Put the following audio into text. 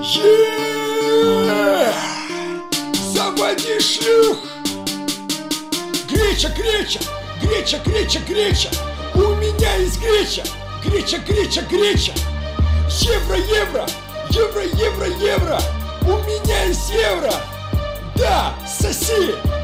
Заводи шлюх! Греча, греча, греча, греча, греча. У меня есть греча, греча, греча, греча. Евро, евро, евро, евро, евро. У меня есть евро. Да, соси.